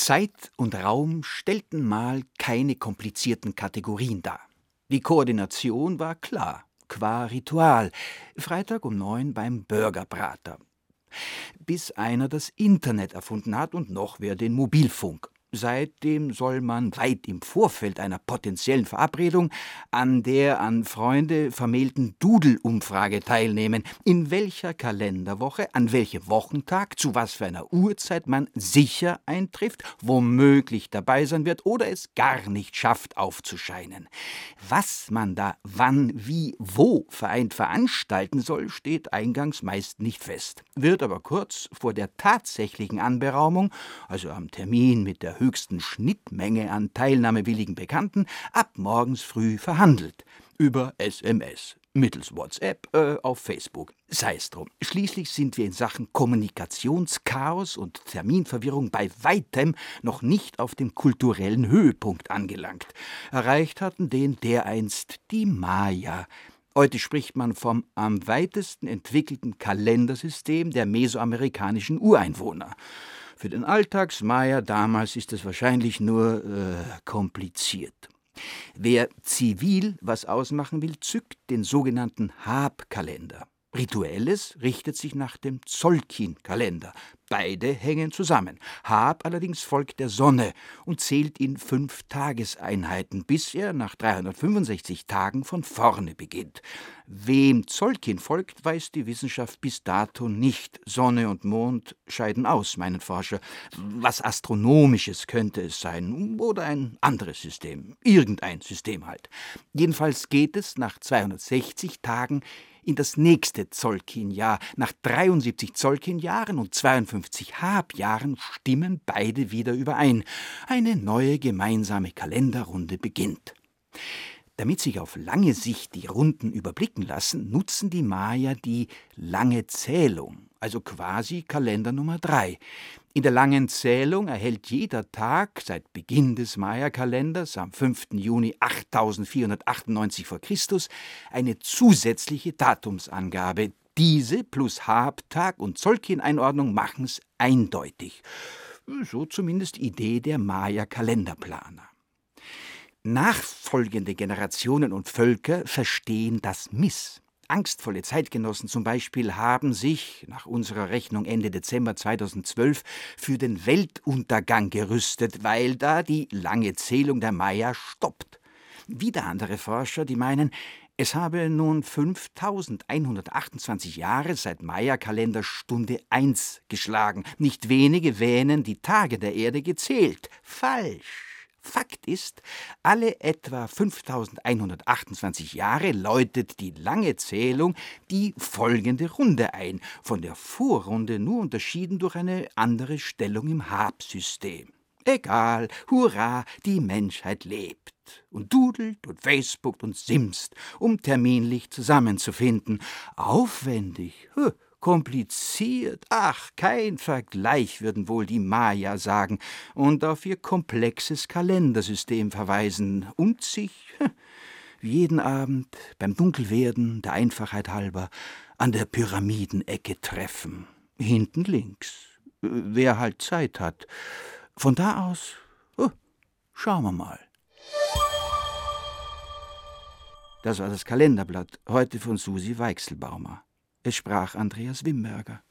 Zeit und Raum stellten mal keine komplizierten Kategorien dar. Die Koordination war klar, qua Ritual. Freitag um 9 beim Burgerbrater. Bis einer das Internet erfunden hat und noch wer den Mobilfunk. Seitdem soll man weit im Vorfeld einer potenziellen Verabredung an der an Freunde vermählten Doodle-Umfrage teilnehmen, in welcher Kalenderwoche, an welchem Wochentag, zu was für einer Uhrzeit man sicher eintrifft, womöglich dabei sein wird oder es gar nicht schafft aufzuscheinen. Was man da wann, wie, wo vereint veranstalten soll, steht eingangs meist nicht fest, wird aber kurz vor der tatsächlichen Anberaumung, also am Termin mit der höchsten Schnittmenge an teilnahmewilligen Bekannten, ab morgens früh verhandelt. Über SMS, mittels WhatsApp, auf Facebook. Sei es drum. Schließlich sind wir in Sachen Kommunikationschaos und Terminverwirrung bei weitem noch nicht auf dem kulturellen Höhepunkt angelangt. Erreicht hatten den dereinst die Maya. Heute spricht man vom am weitesten entwickelten Kalendersystem der mesoamerikanischen Ureinwohner. Für den Alltagsmaya damals ist es wahrscheinlich nur kompliziert. Wer zivil was ausmachen will, zückt den sogenannten Hab-Kalender. Rituelles richtet sich nach dem Tzolkin-Kalender. Beide hängen zusammen. Hab allerdings folgt der Sonne und zählt in 5 Tageseinheiten, bis er nach 365 Tagen von vorne beginnt. Wem Tzolkin folgt, weiß die Wissenschaft bis dato nicht. Sonne und Mond scheiden aus, meinen Forscher. Was Astronomisches könnte es sein oder ein anderes System. Irgendein System halt. Jedenfalls geht es nach 260 Tagen in das nächste Tzolkin-Jahr. Nach 73 Tzolkin-Jahren und 52 Hab-Jahren stimmen beide wieder überein. Eine neue gemeinsame Kalenderrunde beginnt. Damit sich auf lange Sicht die Runden überblicken lassen, nutzen die Maya die lange Zählung, also quasi Kalender Nummer 3. In der langen Zählung erhält jeder Tag seit Beginn des Maya-Kalenders am 5. Juni 8498 v. Chr. eine zusätzliche Datumsangabe. Diese plus Habtag und Tzolkin-Einordnung machen es eindeutig. So zumindest Idee der Maya-Kalenderplaner. Nachfolgende Generationen und Völker verstehen das miss. Angstvolle Zeitgenossen zum Beispiel haben sich, nach unserer Rechnung Ende Dezember 2012, für den Weltuntergang gerüstet, weil da die lange Zählung der Maya stoppt. Wieder andere Forscher, die meinen, es habe nun 5128 Jahre seit Maya-Kalender Stunde 1 geschlagen. Nicht wenige wähnen die Tage der Erde gezählt. Falsch. Fakt ist, alle etwa 5128 Jahre läutet die lange Zählung die folgende Runde ein, von der Vorrunde nur unterschieden durch eine andere Stellung im Hab-System. Egal, hurra, die Menschheit lebt und dudelt und Facebookt und simst, um terminlich zusammenzufinden. Aufwendig, kompliziert, ach, kein Vergleich, würden wohl die Maya sagen und auf ihr komplexes Kalendersystem verweisen und sich jeden Abend beim Dunkelwerden der Einfachheit halber an der Pyramidenecke treffen. Hinten links, wer halt Zeit hat. Von da aus, schauen wir mal. Das war das Kalenderblatt, heute von Susi Weichselbaumer. Es sprach Andreas Wimberger.